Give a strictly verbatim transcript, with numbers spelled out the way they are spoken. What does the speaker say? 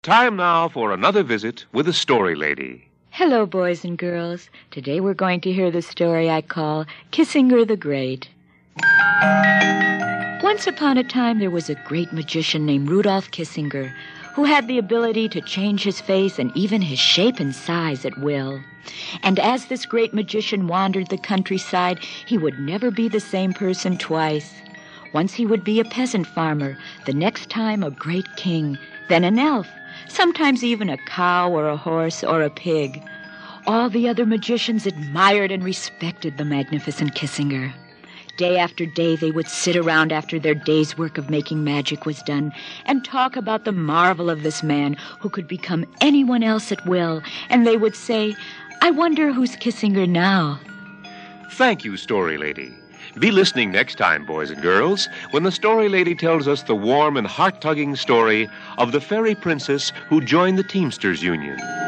Time now for another visit with the Story Lady. Hello, boys and girls. Today we're going to hear the story I call Kissinger the Great. Once upon a time, there was a great magician named Rudolph Kissinger who had the ability to change his face and even his shape and size at will. And as this great magician wandered the countryside, he would never be the same person twice. Once he would be a peasant farmer, the next time a great king, then an elf, sometimes even a cow or a horse or a pig. All the other magicians admired and respected the magnificent Kissinger. Day after day, they would sit around after their day's work of making magic was done and talk about the marvel of this man who could become anyone else at will. And they would say, "I wonder who's Kissinger now?" Thank you, Story Lady. Be listening next time, boys and girls, when the Story Lady tells us the warm and heart-tugging story of the fairy princess who joined the Teamsters Union.